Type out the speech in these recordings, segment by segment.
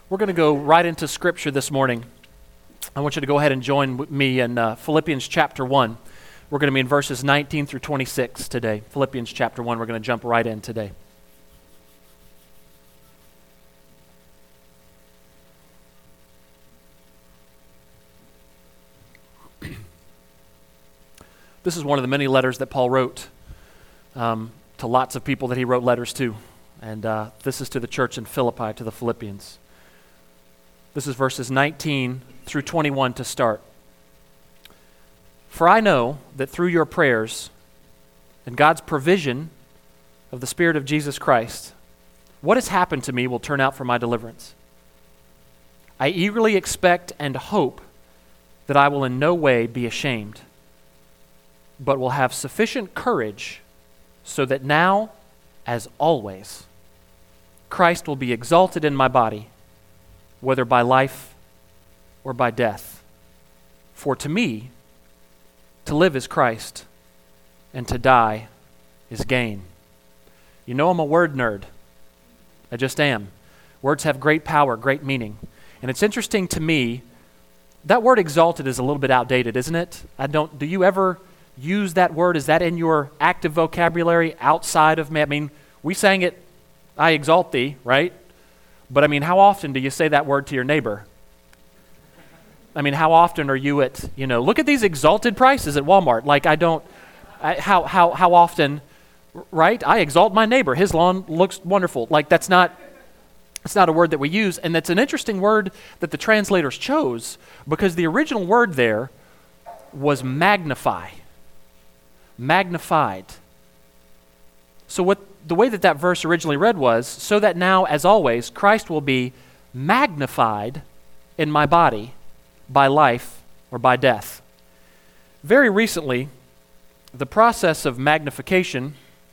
We're going to go right into Scripture this morning. I want you to go ahead and join me in Philippians chapter 1. We're going to be in verses 19 through 26 today. Philippians chapter 1, we're going to jump right in today. This is one of the many letters that Paul wrote to lots of people that he wrote letters to. And this is to the church in Philippi, to the Philippians. This is verses 19 through 21 to start. For I know that through your prayers and God's provision of the Spirit of Jesus Christ, what has happened to me will turn out for my deliverance. I eagerly expect and hope that I will in no way be ashamed, but will have sufficient courage so that now, as always, Christ will be exalted in my body, whether by life or by death. For to me, to live is Christ, and to die is gain. You know I'm a word nerd. I just am. Words have great power, great meaning. And it's interesting to me, that word exalted is a little bit outdated, isn't it? Do you ever use that word? Is that in your active vocabulary outside of me? I mean, we sang it, I exalt thee, right? But I mean, how often do you say that word to your neighbor? I mean, how often are you at, look at these exalted prices at Walmart. Like how often, right? I exalt my neighbor. His lawn looks wonderful. Like it's not a word that we use. And that's an interesting word that the translators chose because the original word there was magnify. Magnified. So the way that verse originally read was, so that now, as always, Christ will be magnified in my body by life or by death. Very recently, the process of magnification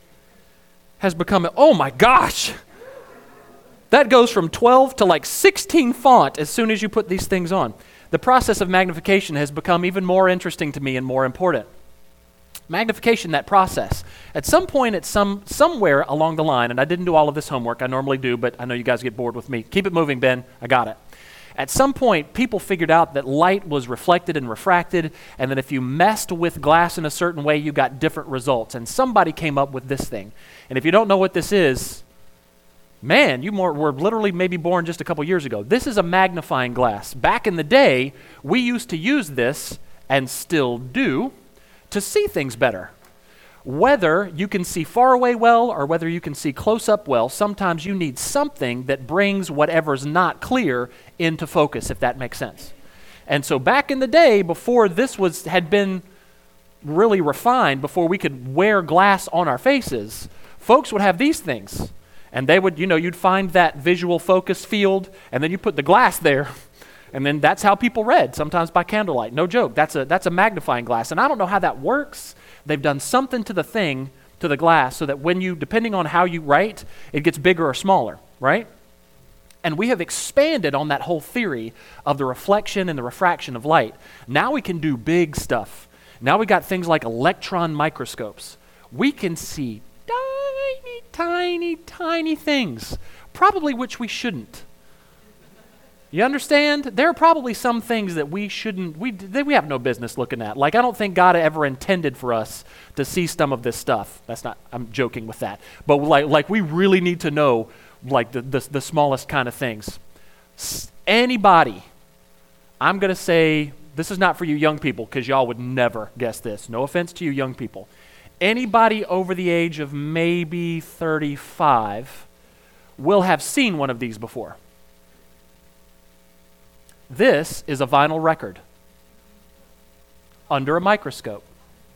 has become, oh my gosh, that goes from 12 to like 16 font as soon as you put these things on. The process of magnification has become even more interesting to me and more important. Magnification, that process. At some point, somewhere along the line, and I didn't do all of this homework, I normally do, but I know you guys get bored with me. Keep it moving, Ben. I got it. At some point, people figured out that light was reflected and refracted, and that if you messed with glass in a certain way, you got different results. And somebody came up with this thing. And if you don't know what this is, man, you were literally maybe born just a couple years ago. This is a magnifying glass. Back in the day, we used to use this, and still do, to see things better. Whether you can see far away well or whether you can see close up well, sometimes you need something that brings whatever's not clear into focus, if that makes sense. And so back in the day, before this had been really refined, before we could wear glass on our faces, folks would have these things. And they would, you'd find that visual focus field, and then you put the glass there. And then that's how people read, sometimes by candlelight. No joke. That's a magnifying glass. And I don't know how that works. They've done something to the glass, so that when depending on how you write, it gets bigger or smaller, right? And we have expanded on that whole theory of the reflection and the refraction of light. Now we can do big stuff. Now we got things like electron microscopes. We can see tiny things, probably which we shouldn't. You understand? There are probably some things that we have no business looking at. Like, I don't think God ever intended for us to see some of this stuff. I'm joking with that. But like we really need to know like the smallest kind of things. Anybody, I'm going to say, this is not for you young people because y'all would never guess this. No offense to you young people. Anybody over the age of maybe 35 will have seen one of these before. This is a vinyl record under a microscope.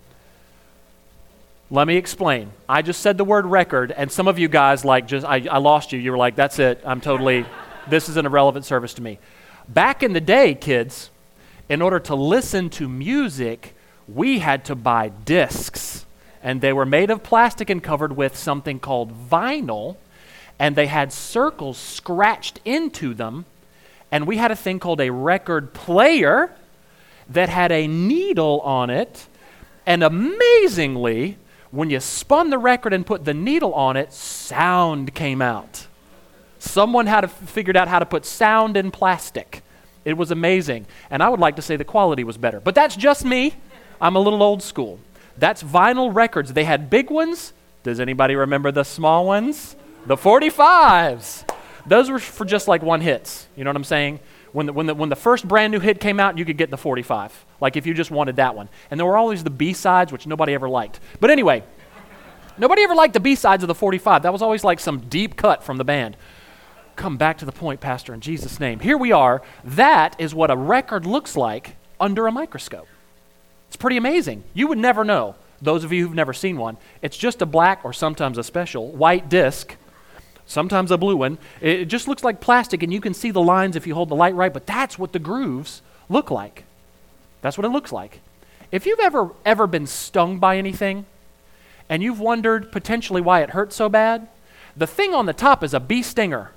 Let me explain. I just said the word record, and some of you guys I lost you. You were like, that's it. This is an irrelevant service to me. Back in the day, kids, in order to listen to music, we had to buy discs, and they were made of plastic and covered with something called vinyl, and they had circles scratched into them. And we had a thing called a record player that had a needle on it. And amazingly, when you spun the record and put the needle on it, sound came out. Someone had figured out how to put sound in plastic. It was amazing. And I would like to say the quality was better. But that's just me. I'm a little old school. That's vinyl records. They had big ones. Does anybody remember the small ones? The 45s. Those were for just like one hits. You know what I'm saying? When the first brand new hit came out, you could get the 45. Like if you just wanted that one. And there were always the B-sides, which nobody ever liked. But anyway, nobody ever liked the B-sides of the 45. That was always like some deep cut from the band. Come back to the point, Pastor, in Jesus' name. Here we are. That is what a record looks like under a microscope. It's pretty amazing. You would never know, those of you who've never seen one. It's just a black or sometimes a special white disc, sometimes a blue one. It just looks like plastic, and you can see the lines if you hold the light right, but that's what the grooves look like. That's what it looks like. If you've ever been stung by anything, and you've wondered potentially why it hurts so bad, the thing on the top is a bee stinger.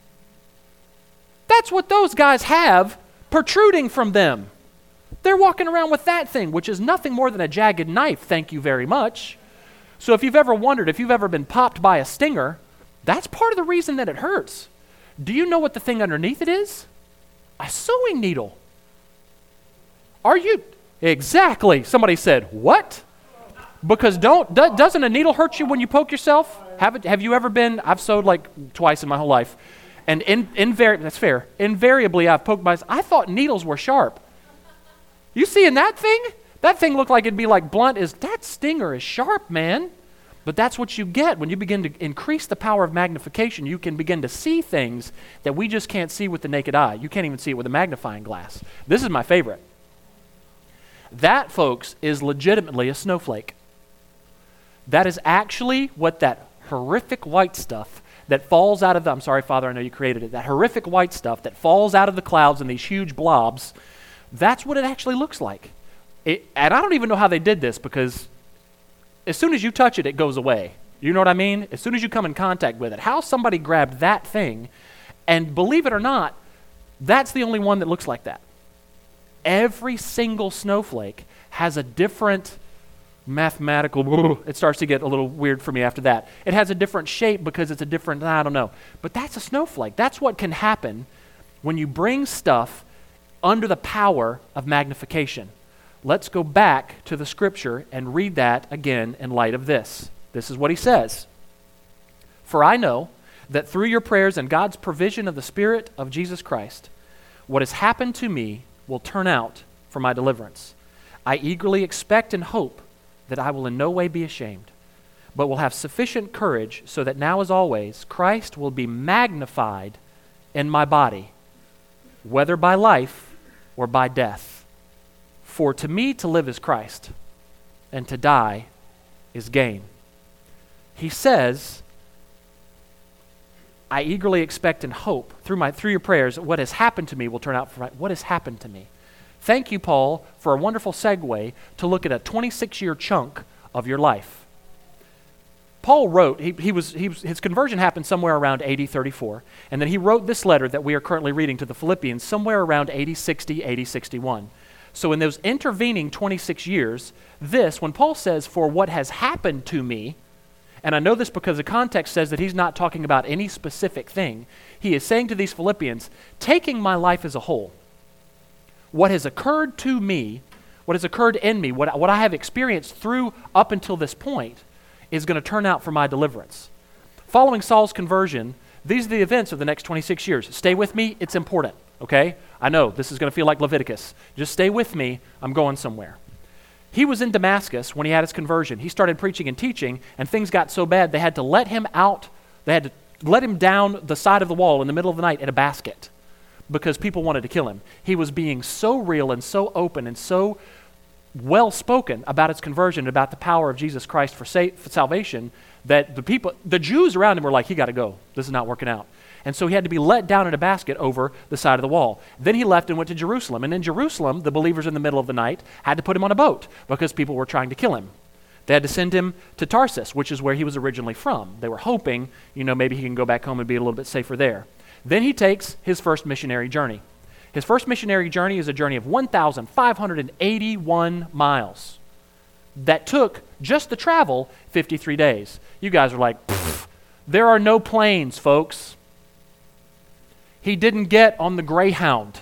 That's what those guys have protruding from them. They're walking around with that thing, which is nothing more than a jagged knife, thank you very much. So if you've ever wondered, if you've ever been popped by a stinger, that's part of the reason that it hurts. Do you know what the thing underneath it is? A sewing needle. Are you? Exactly. Somebody said, what? Because doesn't a needle hurt you when you poke yourself? Have you ever been, I've sewed like twice in my whole life. And that's fair. Invariably, I've poked myself. I thought needles were sharp. You seeing that thing? That thing looked like it'd be like blunt. That stinger is sharp, man. But that's what you get when you begin to increase the power of magnification. You can begin to see things that we just can't see with the naked eye. You can't even see it with a magnifying glass. This is my favorite. That, folks, is legitimately a snowflake. That is actually what that horrific white stuff that falls out of I'm sorry, Father, I know you created it. That horrific white stuff that falls out of the clouds in these huge blobs, that's what it actually looks like. And I don't even know how they did this, because as soon as you touch it, it goes away. You know what I mean? As soon as you come in contact with it. How somebody grabbed that thing, and believe it or not, that's the only one that looks like that. Every single snowflake has a different mathematical, it starts to get a little weird for me after that. It has a different shape because it's a different, I don't know. But that's a snowflake. That's what can happen when you bring stuff under the power of magnification. Let's go back to the scripture and read that again in light of this. This is what he says. For I know that through your prayers and God's provision of the Spirit of Jesus Christ, what has happened to me will turn out for my deliverance. I eagerly expect and hope that I will in no way be ashamed, but will have sufficient courage so that now as always, Christ will be magnified in my body, whether by life or by death. For to me to live is Christ, and to die is gain. He says, I eagerly expect and hope through your prayers, what has happened to me will turn out for what has happened to me. Thank you, Paul, for a wonderful segue to look at a 26-year chunk of your life. Paul wrote, his conversion happened somewhere around AD 34, and then he wrote this letter that we are currently reading to the Philippians somewhere around AD 60, AD 61. So in those intervening 26 years, when Paul says, for what has happened to me, and I know this because the context says that he's not talking about any specific thing, he is saying to these Philippians, taking my life as a whole, what has occurred to me, what has occurred in me, what I have experienced through up until this point is going to turn out for my deliverance. Following Saul's conversion, these are the events of the next 26 years. Stay with me, it's important, okay? I know, this is going to feel like Leviticus. Just stay with me, I'm going somewhere. He was in Damascus when he had his conversion. He started preaching and teaching, and things got so bad they had to let him out, they had to let him down the side of the wall in the middle of the night in a basket, because people wanted to kill him. He was being so real and so open and so well-spoken about his conversion, about the power of Jesus Christ for salvation, that the Jews around him were like, he got to go. This is not working out. And so he had to be let down in a basket over the side of the wall. Then he left and went to Jerusalem. And in Jerusalem, the believers in the middle of the night had to put him on a boat because people were trying to kill him. They had to send him to Tarsus, which is where he was originally from. They were hoping, maybe he can go back home and be a little bit safer there. Then he takes his first missionary journey. His first missionary journey is a journey of 1,581 miles that took just the travel 53 days. You guys are like, there are no planes, folks. He didn't get on the Greyhound.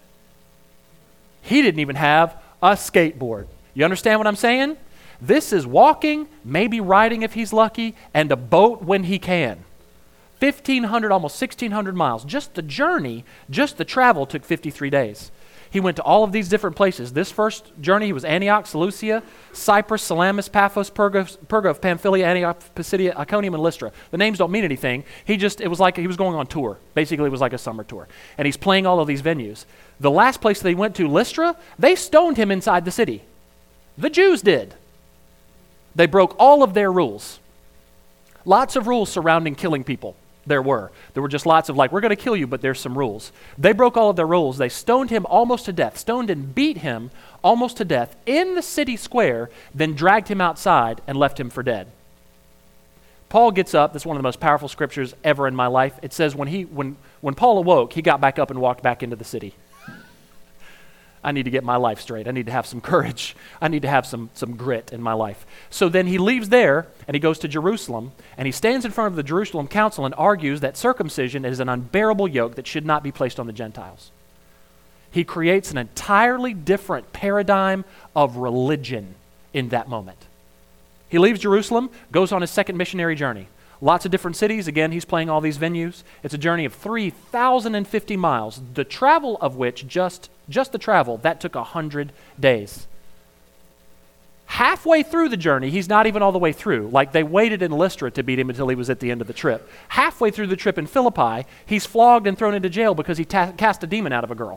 He didn't even have a skateboard. You understand what I'm saying? This is walking, maybe riding if he's lucky, and a boat when he can. 1,500, almost 1,600 miles. Just the journey, just the travel took 53 days. He went to all of these different places. This first journey, he was Antioch, Seleucia, Cyprus, Salamis, Paphos, Perga of Pamphylia, Antioch, Pisidia, Iconium, and Lystra. The names don't mean anything. It was like he was going on tour. Basically, it was like a summer tour. And he's playing all of these venues. The last place they went to, Lystra, they stoned him inside the city. The Jews did. They broke all of their rules. Lots of rules surrounding killing people. There were just lots of we're going to kill you, but there's some rules. They broke all of their rules. They stoned him almost to death, stoned and beat him almost to death in the city square, then dragged him outside and left him for dead. Paul gets up. This is one of the most powerful scriptures ever in my life. It says when Paul awoke, he got back up and walked back into the city. I need to get my life straight. I need to have some courage. I need to have some grit in my life. So then he leaves there and he goes to Jerusalem and he stands in front of the Jerusalem council and argues that circumcision is an unbearable yoke that should not be placed on the Gentiles. He creates an entirely different paradigm of religion in that moment. He leaves Jerusalem, goes on his second missionary journey. Lots of different cities. Again, he's playing all these venues. It's a journey of 3,050 miles, the travel of which, just the travel, that took 100 days. Halfway through the journey, he's not even all the way through. They waited in Lystra to beat him until he was at the end of the trip. Halfway through the trip in Philippi, he's flogged and thrown into jail because he cast a demon out of a girl.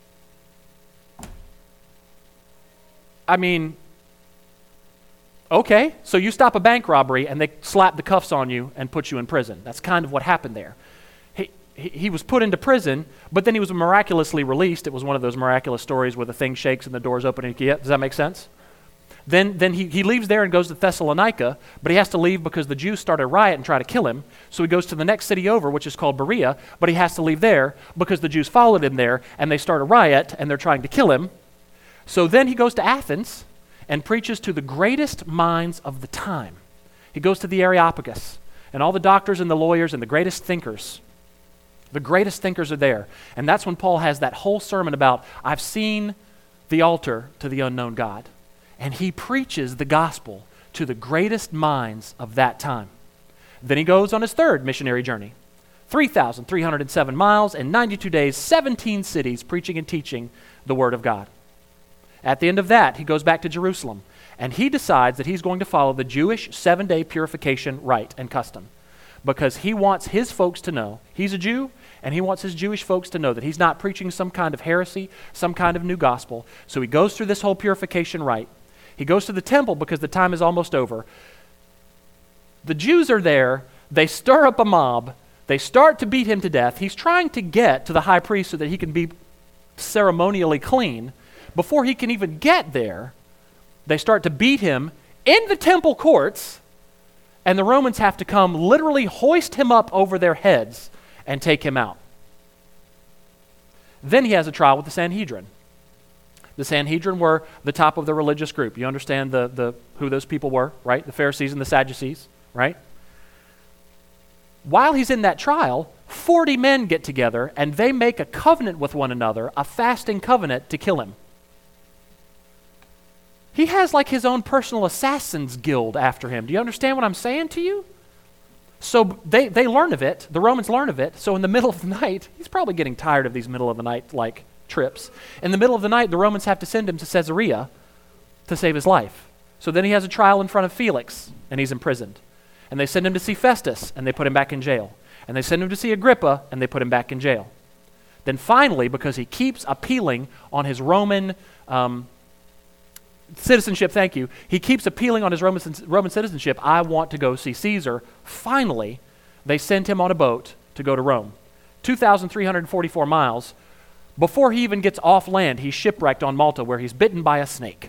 I mean, okay, so you stop a bank robbery and they slap the cuffs on you and put you in prison. That's kind of what happened there. He was put into prison, but then he was miraculously released. It was one of those miraculous stories where the thing shakes and the doors open. Does that make sense? Then he leaves there and goes to Thessalonica, but he has to leave because the Jews start a riot and try to kill him. So he goes to the next city over, which is called Berea, but he has to leave there because the Jews followed him there and they start a riot and they're trying to kill him. So then he goes to Athens and preaches to the greatest minds of the time. He goes to the Areopagus and all the doctors and the lawyers and the greatest thinkers. The greatest thinkers are there. And that's when Paul has that whole sermon about, I've seen the altar to the unknown God. And he preaches the gospel to the greatest minds of that time. Then he goes on his third missionary journey. 3,307 miles and 92 days, 17 cities, preaching and teaching the word of God. At the end of that, he goes back to Jerusalem. And he decides that he's going to follow the Jewish 7-day purification rite and custom. Because he wants his folks to know, he's a Jew, and he wants his Jewish folks to know that he's not preaching some kind of heresy, some kind of new gospel. So he goes through this whole purification rite. He goes to the temple because the time is almost over. The Jews are there. They stir up a mob. They start to beat him to death. He's trying to get to the high priest so that he can be ceremonially clean. Before he can even get there, they start to beat him in the temple courts. And the Romans have to come literally hoist him up over their heads and take him out. Then he has a trial with the Sanhedrin. The Sanhedrin were the top of the religious group. You understand who those people were, right? The Pharisees and the Sadducees, right? While he's in that trial, 40 men get together and they make a covenant with one another, a fasting covenant to kill him. He has his own personal assassins guild after him. Do you understand what I'm saying to you? So they learn of it. The Romans learn of it. So in the middle of the night, he's probably getting tired of these middle of the night trips. In the middle of the night, the Romans have to send him to Caesarea to save his life. So then he has a trial in front of Felix, and he's imprisoned. And they send him to see Festus, and they put him back in jail. And they send him to see Agrippa, and they put him back in jail. Then finally, because he keeps appealing on his Roman citizenship, thank you. He keeps appealing on his Roman citizenship. I want to go see Caesar. Finally, they send him on a boat to go to Rome. 2,344 miles. Before he even gets off land, he's shipwrecked on Malta where he's bitten by a snake.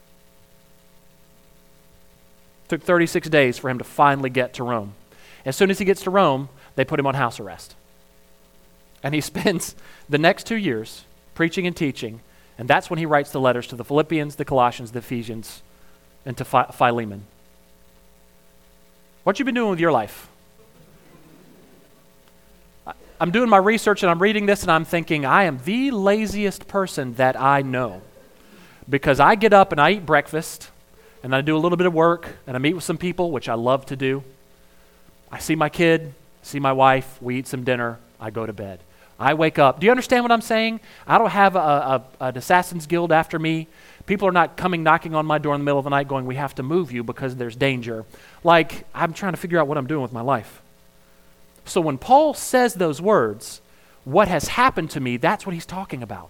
Took 36 days for him to finally get to Rome. As soon as he gets to Rome, they put him on house arrest. And he spends the next 2 years preaching and teaching. And that's when he writes the letters to the Philippians, the Colossians, the Ephesians, and to Philemon. What you been doing with your life? I'm doing my research and I'm reading this and I'm thinking, I am the laziest person that I know. Because I get up and I eat breakfast and I do a little bit of work and I meet with some people, which I love to do. I see my kid, see my wife, we eat some dinner, I go to bed. I wake up. Do you understand what I'm saying? I don't have an Assassin's Guild after me. People are not coming knocking on my door in the middle of the night going, we have to move you because there's danger. Like, I'm trying to figure out what I'm doing with my life. So when Paul says those words, what has happened to me, that's what he's talking about.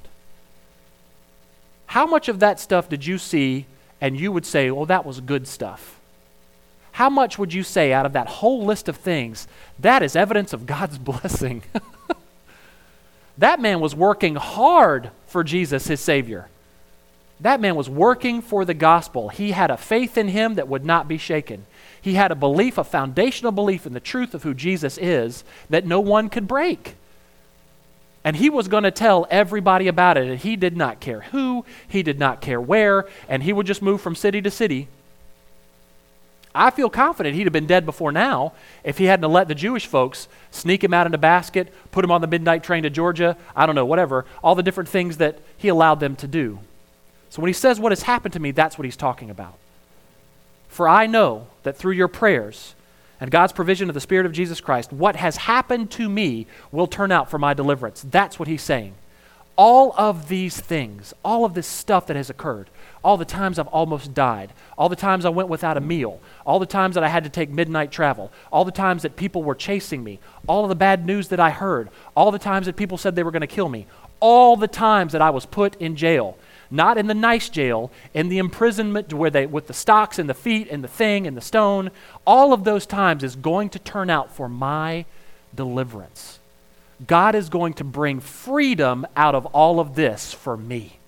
How much of that stuff did you see and you would say, well, that was good stuff? How much would you say out of that whole list of things, that is evidence of God's blessing? That man was working hard for Jesus, his Savior. That man was working for the gospel. He had a faith in him that would not be shaken. He had a belief, a foundational belief in the truth of who Jesus is that no one could break. And he was going to tell everybody about it. And he did not care who, he did not care where, and he would just move from city to city. I feel confident he'd have been dead before now if he hadn't let the Jewish folks sneak him out in a basket, put him on the midnight train to Georgia, I don't know, whatever, all the different things that he allowed them to do. So when he says what has happened to me, that's what he's talking about. For I know that through your prayers and God's provision of the Spirit of Jesus Christ, what has happened to me will turn out for my deliverance. That's what he's saying. All of these things, all of this stuff that has occurred, all the times I've almost died, all the times I went without a meal, all the times that I had to take midnight travel, all the times that people were chasing me, all of the bad news that I heard, all the times that people said they were going to kill me, all the times that I was put in jail, not in the nice jail, in the imprisonment where they, with the stocks and the feet and the thing and the stone, all of those times is going to turn out for my deliverance. God is going to bring freedom out of all of this for me.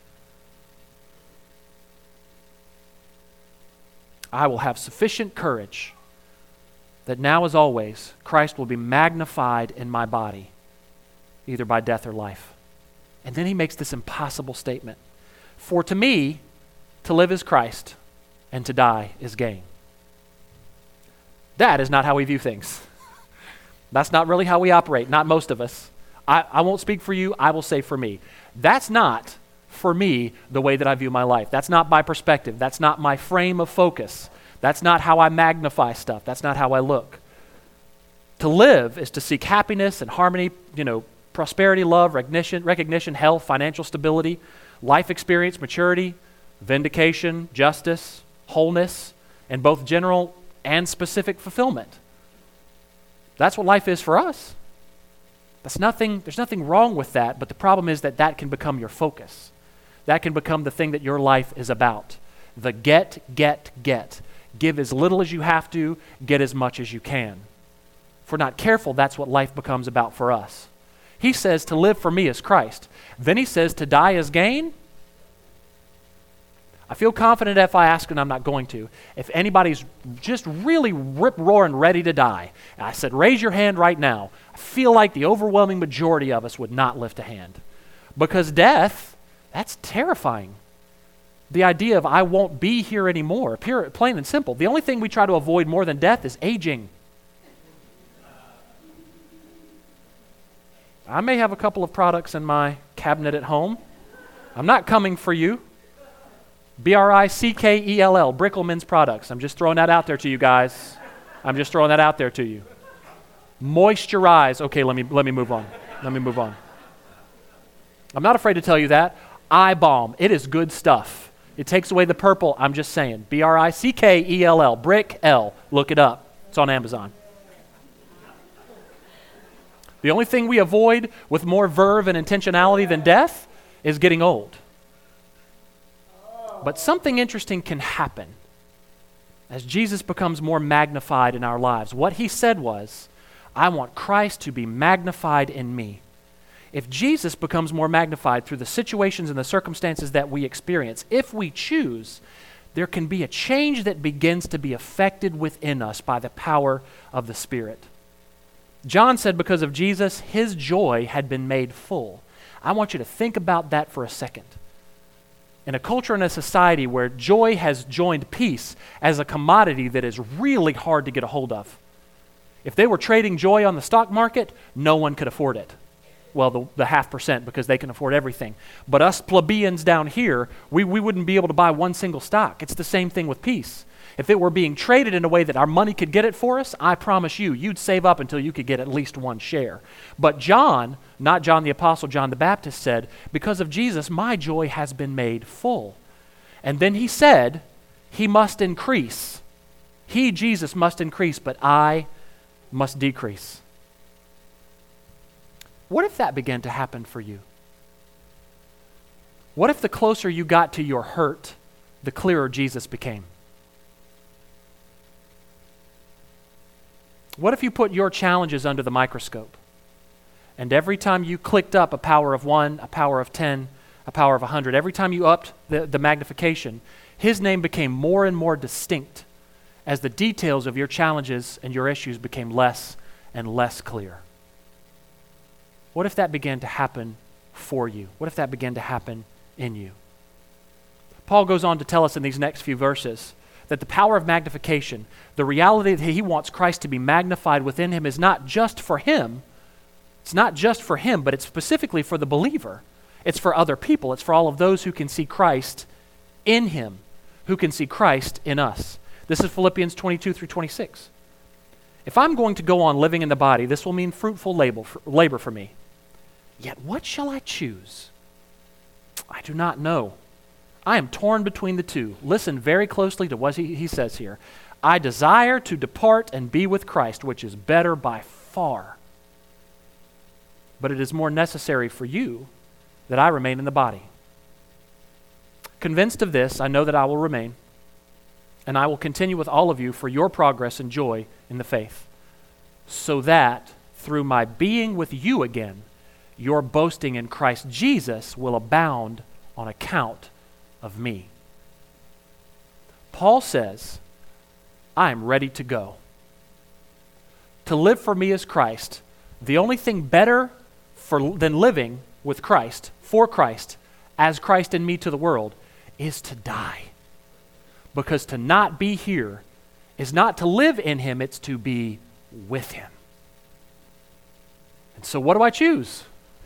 I will have sufficient courage that now as always, Christ will be magnified in my body, either by death or life. And then he makes this impossible statement. For to me, to live is Christ, and to die is gain. That is not how we view things. That's not really how we operate, not most of us. I won't speak for you, I will say for me. That's not, for me, the way that I view my life. That's not my perspective. That's not my frame of focus. That's not how I magnify stuff. That's not how I look. To live is to seek happiness and harmony, prosperity, love, recognition, health, financial stability, life experience, maturity, vindication, justice, wholeness, and both general and specific fulfillment. That's what life is for us. There's nothing wrong with that, but the problem is that can become your focus. That can become the thing that your life is about. The get. Give as little as you have to, get as much as you can. If we're not careful, that's what life becomes about for us. He says to live for me is Christ. Then he says to die is gain. I feel confident if I ask, and I'm not going to, if anybody's just really rip-roaring ready to die, and I said, raise your hand right now, I feel like the overwhelming majority of us would not lift a hand. Because death, that's terrifying. The idea of I won't be here anymore, plain and simple. The only thing we try to avoid more than death is aging. I may have a couple of products in my cabinet at home. I'm not coming for you. Brickell, Brickelman's products. I'm just throwing that out there to you guys. I'm just throwing that out there to you. Moisturize. Okay, let me move on. Let me move on. I'm not afraid to tell you that. Eye balm. It is good stuff. It takes away the purple. I'm just saying. Brickell. Brickell. Look it up. It's on Amazon. The only thing we avoid with more verve and intentionality than death is getting old. But something interesting can happen as Jesus becomes more magnified in our lives. What he said was, I want Christ to be magnified in me. If Jesus becomes more magnified through the situations and the circumstances that we experience, if we choose, there can be a change that begins to be affected within us by the power of the Spirit. John said because of Jesus, his joy had been made full. I want you to think about that for a second. In a culture and a society where joy has joined peace as a commodity that is really hard to get a hold of, If they were trading joy on the stock market, no one could afford it. Well, the 0.5% because they can afford everything. But us plebeians down here, we wouldn't be able to buy one single stock. It's the same thing with peace. If it were being traded in a way that our money could get it for us, I promise you, you'd save up until you could get at least one share. But John, not John the Apostle, John the Baptist said, because of Jesus, my joy has been made full. And then he said, he must increase. He, Jesus, must increase, but I must decrease. What if that began to happen for you? What if the closer you got to your hurt, the clearer Jesus became? What if you put your challenges under the microscope? And every time you clicked up a power of 1, a power of 10, a power of 100, every time you upped the magnification, his name became more and more distinct as the details of your challenges and your issues became less and less clear. What if that began to happen for you? What if that began to happen in you? Paul goes on to tell us in these next few verses that the power of magnification, the reality that he wants Christ to be magnified within him, is not just for him. It's not just for him, but it's specifically for the believer. It's for other people. It's for all of those who can see Christ in him, who can see Christ in us. This is Philippians 22 through 26. If I'm going to go on living in the body, this will mean fruitful labor for me. Yet what shall I choose? I do not know. I am torn between the two. Listen very closely to what he says here. I desire to depart and be with Christ, which is better by far. But it is more necessary for you that I remain in the body. Convinced of this, I know that I will remain, and I will continue with all of you for your progress and joy in the faith, so that through my being with you again, your boasting in Christ Jesus will abound on account of me. Paul says, I am ready to go. To live for me is Christ. The only thing better than living with Christ, for Christ, as Christ in me to the world, is to die. Because to not be here is not to live in him, it's to be with him. And so what do I choose?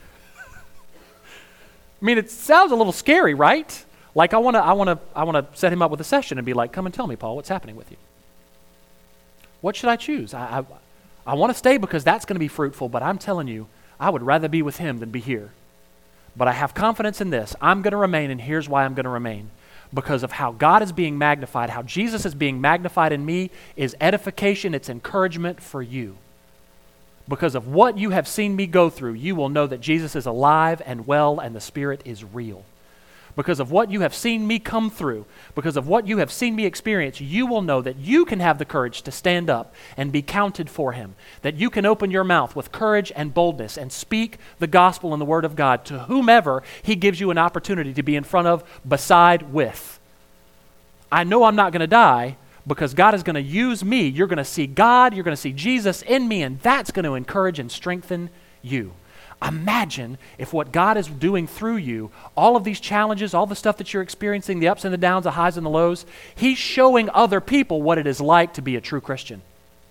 I mean, it sounds a little scary, right? Like I want to set him up with a session and be like, come and tell me, Paul, what's happening with you? What should I choose? I want to stay because that's going to be fruitful, but I'm telling you, I would rather be with him than be here. But I have confidence in this. I'm going to remain, and here's why I'm going to remain. Because of how God is being magnified, how Jesus is being magnified in me is edification, it's encouragement for you. Because of what you have seen me go through, you will know that Jesus is alive and well and the Spirit is real. Because of what you have seen me come through, because of what you have seen me experience, you will know that you can have the courage to stand up and be counted for him. That you can open your mouth with courage and boldness and speak the gospel and the word of God to whomever he gives you an opportunity to be in front of, beside, with. I know I'm not going to die because God is going to use me. You're going to see God, you're going to see Jesus in me, and that's going to encourage and strengthen you. Imagine if what God is doing through you, all of these challenges, all the stuff that you're experiencing, the ups and the downs, the highs and the lows, he's showing other people what it is like to be a true Christian.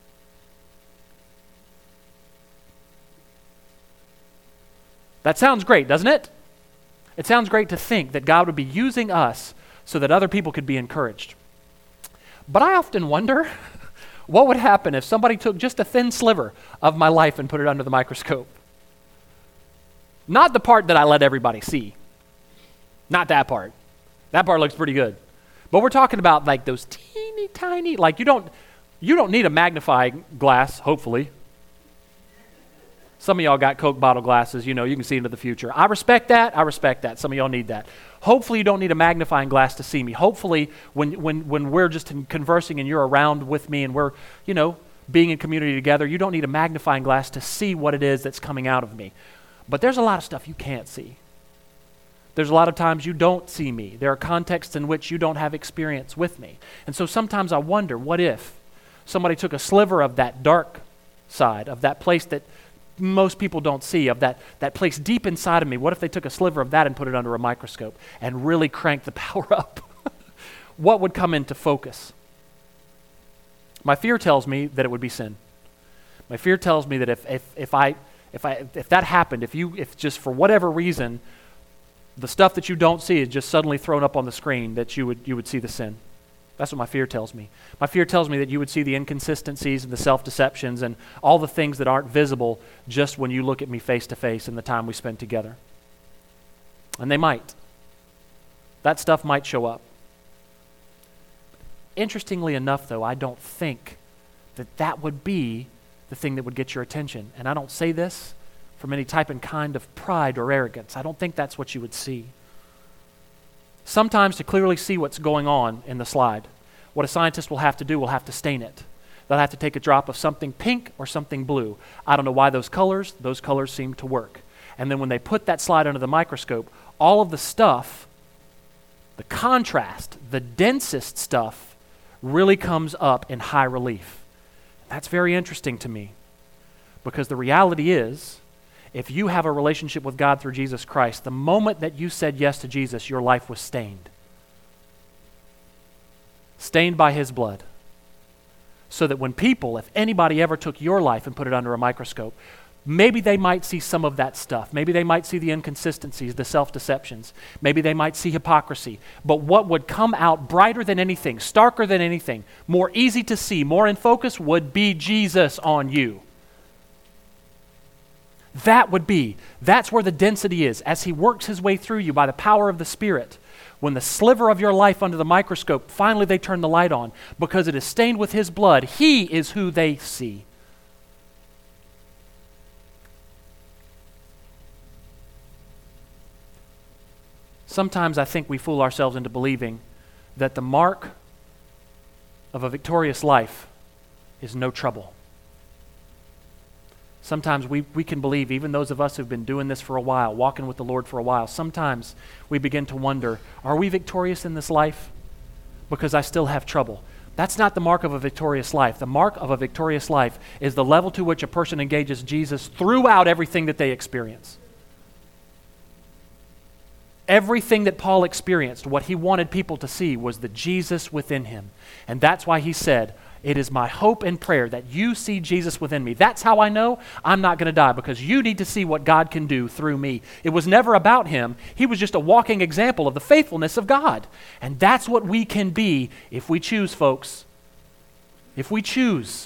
That sounds great, doesn't it? It sounds great to think that God would be using us so that other people could be encouraged. But I often wonder what would happen if somebody took just a thin sliver of my life and put it under the microscope. Not the part that I let everybody see. Not that part. That part looks pretty good. But we're talking about like those teeny tiny, like you don't need a magnifying glass, hopefully. Some of y'all got Coke bottle glasses, you can see into the future. I respect that. Some of y'all need that. Hopefully you don't need a magnifying glass to see me. Hopefully when we're just conversing and you're around with me and we're, being in community together, you don't need a magnifying glass to see what it is that's coming out of me. But there's a lot of stuff you can't see. There's a lot of times you don't see me. There are contexts in which you don't have experience with me. And so sometimes I wonder, what if somebody took a sliver of that dark side, of that place that most people don't see, of that place deep inside of me? What if they took a sliver of that and put it under a microscope and really cranked the power up? What would come into focus? My fear tells me that it would be sin. My fear tells me that if that happened, if just for whatever reason, the stuff that you don't see is just suddenly thrown up on the screen, that you would see the sin. That's what my fear tells me. My fear tells me that you would see the inconsistencies and the self-deceptions and all the things that aren't visible just when you look at me face to face in the time we spend together. And they might. That stuff might show up. Interestingly enough, though, I don't think that would be the thing that would get your attention. And I don't say this from any type and kind of pride or arrogance. I don't think that's what you would see. Sometimes to clearly see what's going on in the slide, what a scientist will have to do will have to stain it. They'll have to take a drop of something pink or something blue. I don't know why those colors seem to work. And then when they put that slide under the microscope, all of the stuff, the contrast, the densest stuff, really comes up in high relief. That's very interesting to me, because the reality is, if you have a relationship with God through Jesus Christ, the moment that you said yes to Jesus, your life was stained. Stained by His blood. So that when people, if anybody ever took your life and put it under a microscope, maybe they might see some of that stuff. Maybe they might see the inconsistencies, the self-deceptions. Maybe they might see hypocrisy. But what would come out brighter than anything, starker than anything, more easy to see, more in focus, would be Jesus on you. That's where the density is. As He works His way through you by the power of the Spirit, when the sliver of your life under the microscope, finally they turn the light on, because it is stained with His blood, He is who they see. Sometimes I think we fool ourselves into believing that the mark of a victorious life is no trouble. Sometimes we can believe, even those of us who've been doing this for a while, walking with the Lord for a while, sometimes we begin to wonder, are we victorious in this life? Because I still have trouble. That's not the mark of a victorious life. The mark of a victorious life is the level to which a person engages Jesus throughout everything that they experience. Everything that Paul experienced, what he wanted people to see was the Jesus within him. And that's why he said, it is my hope and prayer that you see Jesus within me. That's how I know I'm not going to die, because you need to see what God can do through me. It was never about him. He was just a walking example of the faithfulness of God. And that's what we can be if we choose, folks. If we choose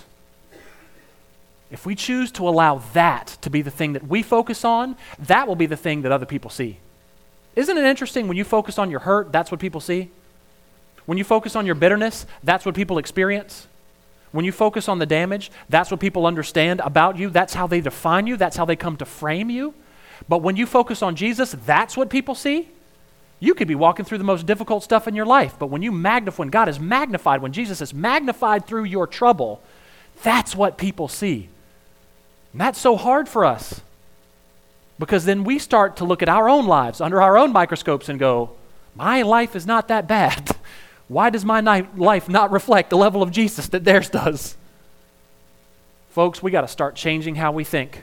to allow that to be the thing that we focus on, that will be the thing that other people see. Isn't it interesting when you focus on your hurt, that's what people see? When you focus on your bitterness, that's what people experience? When you focus on the damage, that's what people understand about you. That's how they define you. That's how they come to frame you. But when you focus on Jesus, that's what people see. You could be walking through the most difficult stuff in your life, but when God is magnified, when Jesus is magnified through your trouble, that's what people see. And that's so hard for us, because then we start to look at our own lives under our own microscopes and go, my life is not that bad. Why does my life not reflect the level of Jesus that theirs does? Folks, we got to start changing how we think.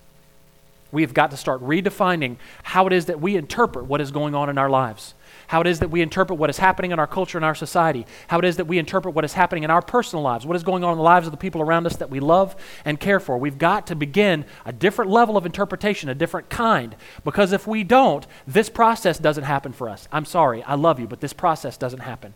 We have got to start redefining how it is that we interpret what is going on in our lives, how it is that we interpret what is happening in our culture and our society, how it is that we interpret what is happening in our personal lives, what is going on in the lives of the people around us that we love and care for. We've got to begin a different level of interpretation, a different kind, because if we don't, this process doesn't happen for us. I'm sorry, I love you, but this process doesn't happen.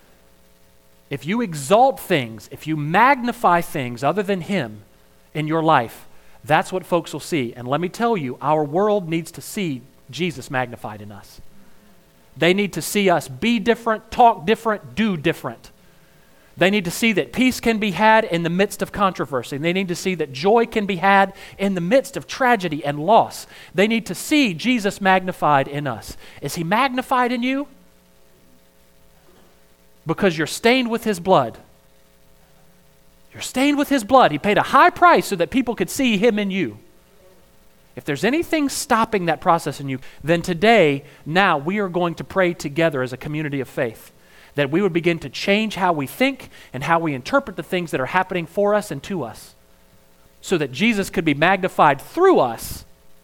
If you exalt things, if you magnify things other than Him in your life, that's what folks will see. And let me tell you, our world needs to see Jesus magnified in us. They need to see us be different, talk different, do different. They need to see that peace can be had in the midst of controversy. They need to see that joy can be had in the midst of tragedy and loss. They need to see Jesus magnified in us. Is He magnified in you? Because you're stained with His blood. You're stained with His blood. He paid a high price so that people could see Him in you. If there's anything stopping that process in you, then today, now, we are going to pray together as a community of faith, that we would begin to change how we think and how we interpret the things that are happening for us and to us, so that Jesus could be magnified through us,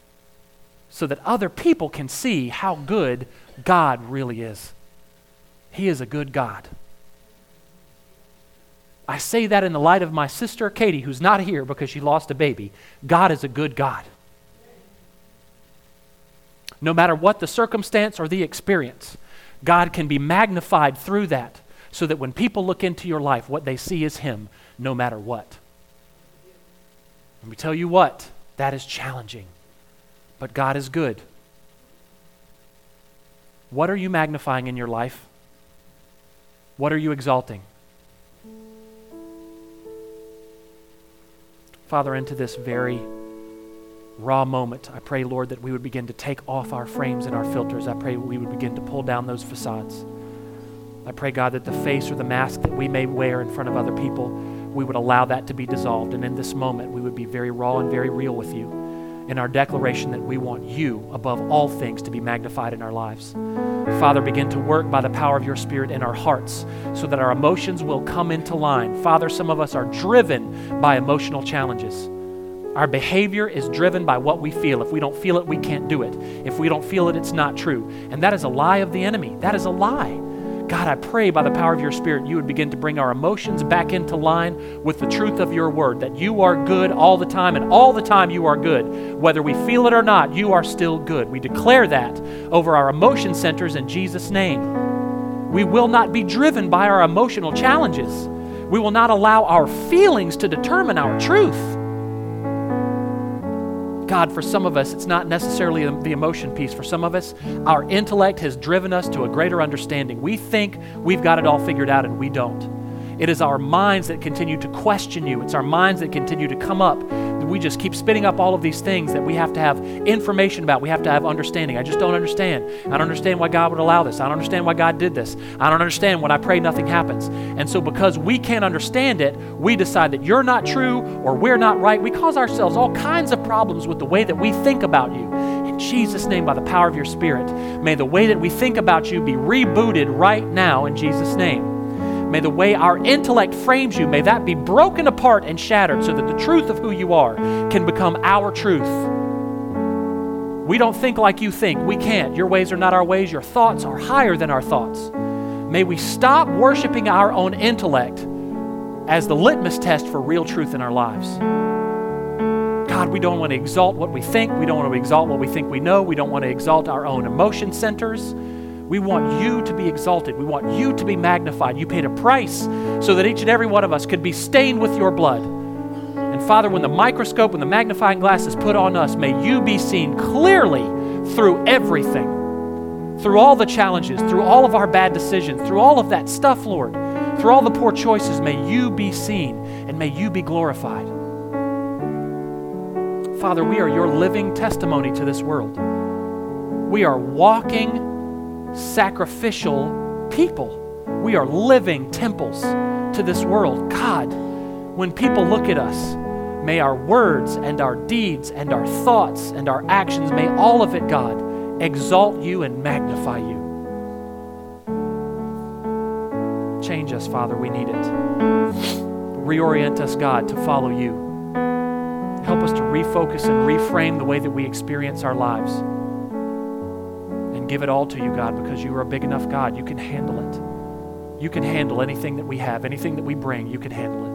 so that other people can see how good God really is. He is a good God. I say that in the light of my sister Katie, who's not here because she lost a baby. God is a good God. No matter what the circumstance or the experience, God can be magnified through that so that when people look into your life, what they see is Him, no matter what. Let me tell you what, that is challenging, but God is good. What are you magnifying in your life? What are you exalting? Father, into this very raw moment, I pray, Lord, that we would begin to take off our frames and our filters. I pray we would begin to pull down those facades. I pray, God, that the face or the mask that we may wear in front of other people, we would allow that to be dissolved. And in this moment, we would be very raw and very real with you in our declaration that we want you above all things to be magnified in our lives. Father, begin to work by the power of your Spirit in our hearts so that our emotions will come into line. Father, some of us are driven by emotional challenges. Our behavior is driven by what we feel. If we don't feel it, we can't do it. If we don't feel it, it's not true. And that is a lie of the enemy. That is a lie. God, I pray by the power of your Spirit, you would begin to bring our emotions back into line with the truth of your word, that you are good all the time, and all the time you are good. Whether we feel it or not, you are still good. We declare that over our emotion centers in Jesus' name. We will not be driven by our emotional challenges. We will not allow our feelings to determine our truth. God, for some of us, it's not necessarily the emotion piece. For some of us, our intellect has driven us to a greater understanding. We think we've got it all figured out, and we don't. It is our minds that continue to question you. It's our minds that continue to come up. We just keep spitting up all of these things that we have to have information about. We have to have understanding. I just don't understand. I don't understand why God would allow this. I don't understand why God did this. I don't understand when I pray nothing happens. And so because we can't understand it, we decide that you're not true or we're not right. We cause ourselves all kinds of problems with the way that we think about you. In Jesus' name, by the power of your Spirit, may the way that we think about you be rebooted right now in Jesus' name. May the way our intellect frames you, may that be broken apart and shattered so that the truth of who you are can become our truth. We don't think like you think. We can't. Your ways are not our ways. Your thoughts are higher than our thoughts. May we stop worshiping our own intellect as the litmus test for real truth in our lives. God, we don't want to exalt what we think. We don't want to exalt what we think we know. We don't want to exalt our own emotion centers. We want you to be exalted. We want you to be magnified. You paid a price so that each and every one of us could be stained with your blood. And Father, when the microscope and the magnifying glass is put on us, may you be seen clearly through everything, through all the challenges, through all of our bad decisions, through all of that stuff, Lord, through all the poor choices. May you be seen and may you be glorified. Father, we are your living testimony to this world. We are walking sacrificial people. We are living temples to this world. God, when people look at us, may our words and our deeds and our thoughts and our actions, may all of it, God, exalt you and magnify you. Change us, Father, we need it. Reorient us, God, to follow you. Help us to refocus and reframe the way that we experience our lives. And give it all to you, God, because you are a big enough God. You can handle it. You can handle anything that we have, anything that we bring, you can handle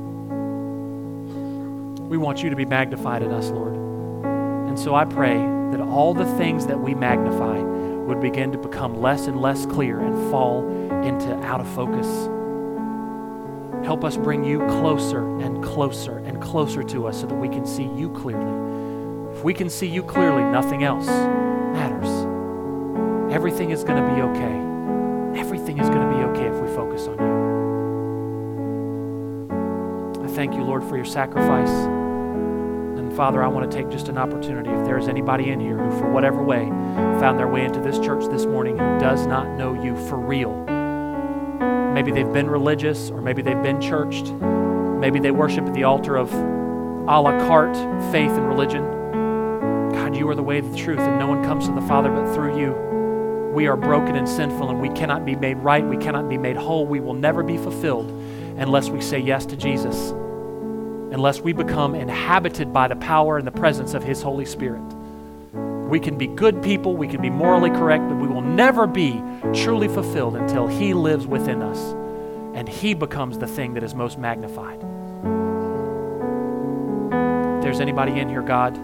it. We want you to be magnified in us, Lord. And so I pray that all the things that we magnify would begin to become less and less clear and fall into out of focus. Help us bring you closer and closer and closer to us so that we can see you clearly. If we can see you clearly, nothing else matters. Everything is going to be okay. Everything is going to be okay if we focus on you. I thank you, Lord, for your sacrifice. And Father, I want to take just an opportunity. If there is anybody in here who, for whatever way, found their way into this church this morning who does not know you for real, maybe they've been religious or maybe they've been churched, maybe they worship at the altar of a la carte faith and religion. God, you are the way, the truth, and no one comes to the Father but through you. We are broken and sinful, and we cannot be made right. We cannot be made whole. We will never be fulfilled unless we say yes to Jesus, unless we become inhabited by the power and the presence of His Holy Spirit. We can be good people, we can be morally correct, but we will never be truly fulfilled until He lives within us. and He becomes the thing that is most magnified. If there's anybody in here, God,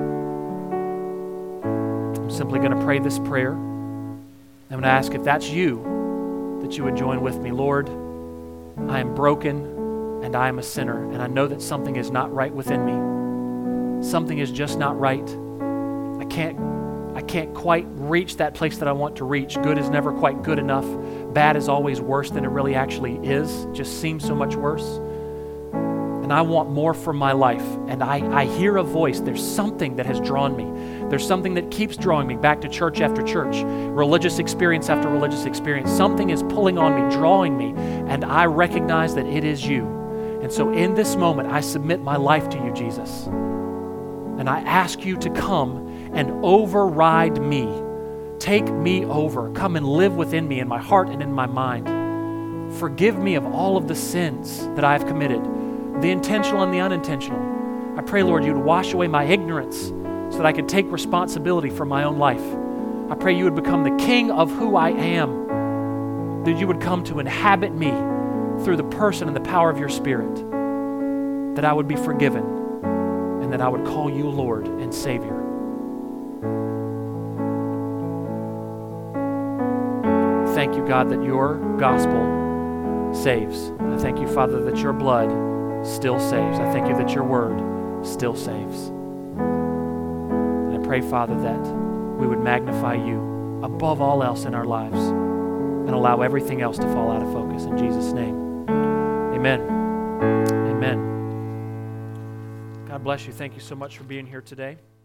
I'm simply going to pray this prayer. I'm going to ask if that's you, that you would join with me. Lord, I am broken and I am a sinner, and I know that something is not right within me. Something is just not right. I can't quite reach that place that I want to reach. Good is never quite good enough. Bad is always worse than it really actually is. It just seems so much worse. And I want more from my life. And I hear a voice. There's something that has drawn me. There's something that keeps drawing me back to church after church, religious experience after religious experience. Something is pulling on me, drawing me, and I recognize that it is you. And so in this moment, I submit my life to you, Jesus. And I ask you to come and override me. Take me over. Come and live within me, in my heart and in my mind. Forgive me of all of the sins that I have committed, the intentional and the unintentional. I pray, Lord, you would wash away my ignorance so that I could take responsibility for my own life. I pray you would become the king of who I am, that you would come to inhabit me through the person and the power of your Spirit, that I would be forgiven, and that I would call you Lord and Savior. Thank you, God, that your gospel saves. I thank you, Father, that your blood still saves. I thank you that your word still saves. And I pray, Father, that we would magnify you above all else in our lives and allow everything else to fall out of focus. In Jesus' name, amen. Amen. God bless you. Thank you so much for being here today.